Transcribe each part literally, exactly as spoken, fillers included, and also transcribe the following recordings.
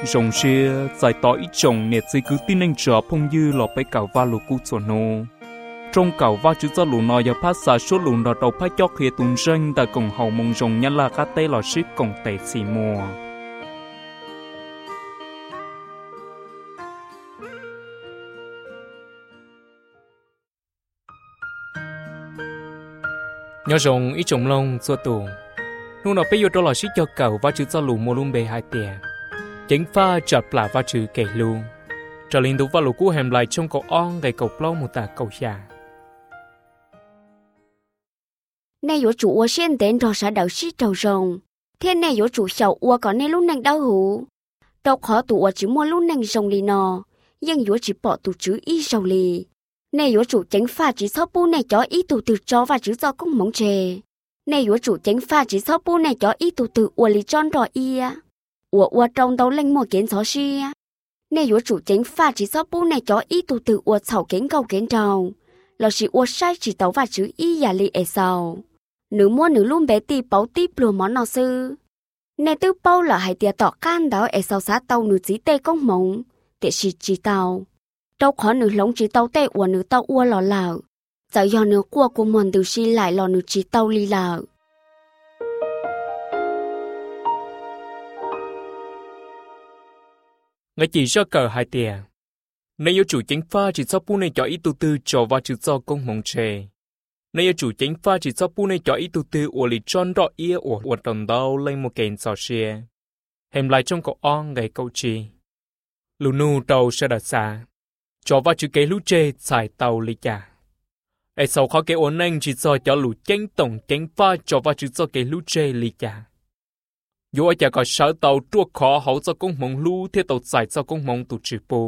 rồng xe giải tỏ ít chồng nè chỉ cứ tin anh trở phong dư lọ bay cào va lù cú chuẩn nô trong cào va chữ cho lù nọ giờ phát xả số lù nọ đầu phát chót khía tuần ranh tại cổng hậu mông rồng nhân là cá tê lọ ship cổng tệ xì mùa nhớ rồng ít chồng lông xua tù lúc nào bây giờ tôi là ship cho cào va chữ cho lù mua luôn bề hai tiền chính pha chợt là va chữ kể luôn trở liên tục va lù cú hẻm lại trong cầu on gây cầu plau một tà cầu già nay有主我现点着啥导师走rồng thiên này有主小我có nên lúc năng đau hủ đâu khó tụ我chỉ mua lúc năng rồng lì nọ nhưng有chỉ bỏ tụ chữ y rồng lì nay有主chính pha chỉ sau bu này cho y tụ từ cho và chữ do cũng mong chè nay有主chính pha chỉ sau bu này cho y tụ từ我lì tròn rồi y á我我trong đầu lên một kiến xó xí nay有主chính pha chỉ sau bu này cho y tụ từ我草kiến cầu kiến trầu là chỉ我sai chỉ tàu và chữ y giả lì ở sau nữ mua nữ luôn bé tì bảo tì bùa món nào sư nè tư bao là hai tia tọ can đó ở sau xã tàu nữ chỉ tê công mộng để chỉ chỉ tàu đâu khó nữ lông chỉ tàu tê của nữ tàu ua lò lào giờ do nữ qua của mình từ xí lại lò nữ chỉ tàu li lào ngay chỉ cho cờ hai tia nếu yêu chủ chính pha chỉ sau bu này cho ít tu tư cho và chữ do công mộng chè nếu chủ chính pha chỉ sau bu này cho ít tu tư ở lì tròn rõ ia ở ở tận đầu lên một kênh sò xe hẻm lại trong cầu on ngày câu chi lù nu tàu sẽ đặt xa cho và chữ kế lú chê xài tàu lì chả ai sau khó kế ổn anh chỉ do cho lù chính tổng chính pha cho và chữ do kế lú chê lì chả dù ai chả có sợ tàu trua khó hậu cho công mộng lú thế tàu xài cho công mộng tụ chữ bù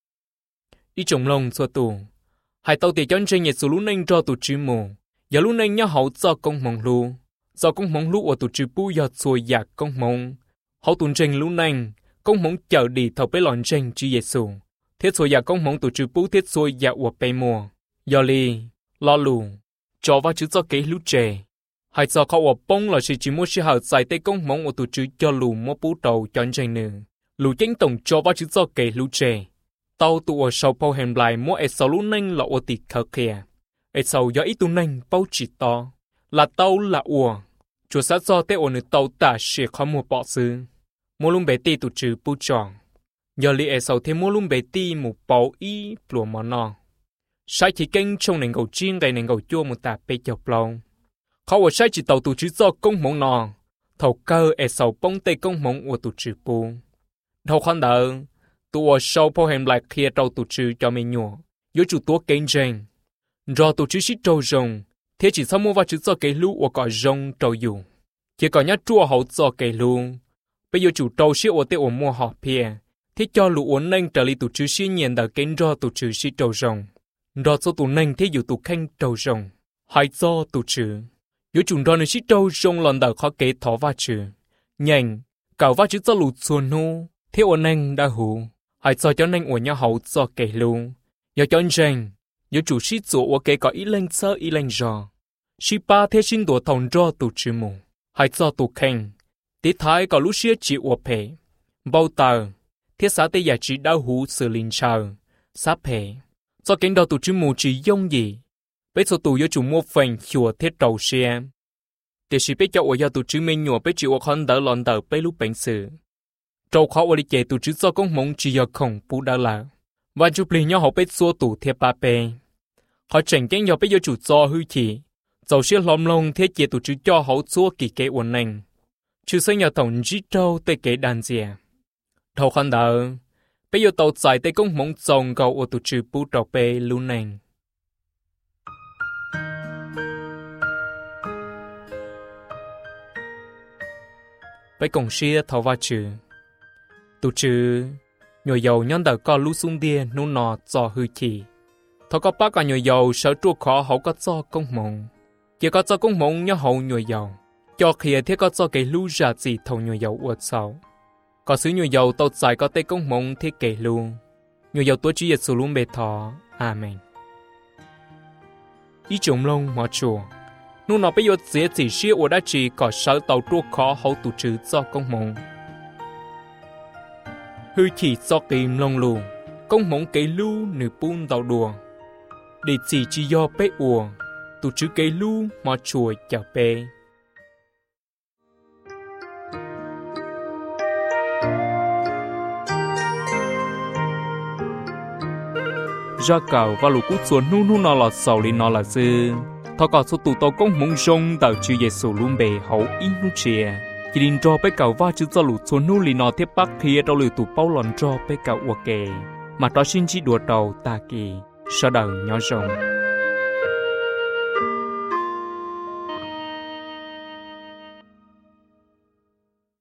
ý trồng lông xua tù hai tàu tiền chân trên nhiệt số lũ nênh cho tụ chữ mù giờ lũ nênh nhớ hậu cho công mộng lú do công mộng lú ở tụ chữ bù giờ xuôi giặc công mộng hậu tụ trên lũ nênh công mộng chờ đi thầu bế lòn trên chữ Giêsu thiết xuôi giặc công mộng tụ chữ bù thiết xuôi giặc ở bề mùa giờ li lo lù cho vào chữ cho kế lũ chè hai choเขาở bông là chỉ chỉ mua chỉ hậu giải tây công mộng ở tụ chữ cho lù mua bù đầu chân trên nữa lù chính tổng cho vào chữ cho kế lũ chè tàu tụ ở sau bao hẻm lại mua ở sau lũ nênh là ở tịt khờ kìa ở sau do ít tụ nênh bao chỉ to là tàu là ủa chúa sát do tê ở nơi tàu tả sẽ khó mua bỏ sư mua lùm bể tì tụ chữ bù tròn giờ li ở sau thêm mua lùm bể tì một bao y plùa mò nọ sai chỉ kênh trong nền gầu chiên gây nền gầu chua một tà bê chọc lòngเขาở sai chỉ tàu tụ chữ do công mộng nọ thầu cơ ở sau bông tê công mộng ở tụ chữ bù thầu khoan đỡ tụi sau bao hẻm lại kia trâu tụi chữ cho mình nhổ, yếu chủ tụi kén rèn, rồi tụi chữ xí trâu rồng, thế chỉ sau mua vào chữ cho cái lú ở cỏ rồng trâu dù, chỉ còn nhát chua hậu cho cái lú, bây giờ chủ trâu xí ở tây ở mua họ phe, thế cho lú uốn neng trở lại tụi chữ xí nhận được kén rồi tụi chữ xí trâu rồng, rồi cho tụi neng thế dù tụi khen trâu rồng, hai cho tụi chữ, yếu chủ rồi nó xí trâu rồng lần đầu khó kế thỏ vào chữ, nhanh, cào vào chữ cho lú xuân hô, thế uốn neng đã hú. Hãy cho cho nên ở nhà hậu cho kể luôn. Giờ cho anh giờ chủ sĩ chủ ở kể có ý lên sơ ý lên rò. Sĩ ba thế xin đùa thòng rò tụ chữ mù. Hãy cho tụ khen. Tí thái có lúc xưa chỉ ở phê. Bao tờ. Thế xã tế giả chỉ đau hú sự linh chờ. Sắp phê. Cho kén đầu tụ chữ mù chỉ dùng gì. Bây giờ tụ giờ chủ mua phần chùa thế trầu xe. Để sĩ bây cho ở nhà tụ chữ mình nhùa bây chịu ở con đỡ lòn đỡ bây lúc bệnh sự. Trâu khó ở đi chế tụ chữ do công mộng chỉ do khổng bù đa là và chụp liền nhau họ biết xua tụ thiệp ba bê họ chẳng kén nhau biết do chủ do hư chỉ dầu xưa lom lông thế chế tụ chữ cho họ xua kỳ kế uốn nành chữ xây nhà tổng chỉ trâu tê kế đàn dìa thầu khăn đỡ biết do tàu giải tê công mộng dòng cầu ở tụ chữ bù trọc bê luôn nành với cổng xưa thầu va chữ tụ chữ nhồi dầu nhân đỡ có lú sung đia nô nọ cho hư chỉ thọ có bác cả nhồi dầu sợ chua khó hậu có cho công mộng chỉ có cho công mộng nhớ hậu nhồi dầu cho khi thế có cho cái lú ra gì thầu nhồi dầu uất sau có xứ nhồi dầu tàu dài có tê công mộng thế kể luôn nhồi dầu tôi chỉ giật sù luôn bề thọ amen ý trồng lông mà chùa nô nọ bây giờ dễ chỉ xia ở đã chỉ có sợ tàu chua khó hậu tụ chữ cho công mộng hư chỉ cho kìm lòng lù công mong cây lu nửa bún tàu đùa để chỉ chỉ do bé uổng tụ chữ cây lu mà chuột chào bé ra cầu và lũ cút xuống nu nu nó là sầu li nó là dư thọ cả số tụ tàu công mong rong tàu chữ Giêsu luôn bề hậu in nu chia chỉ định cho bé cầu va chữ cho lũ xuống nu li nó tiếp bắc thì tàu lũ tụ bao lần cho bé cầu ok mà đó xin chỉ đùa đầu ta kỳ sau đầu nhỏ rồng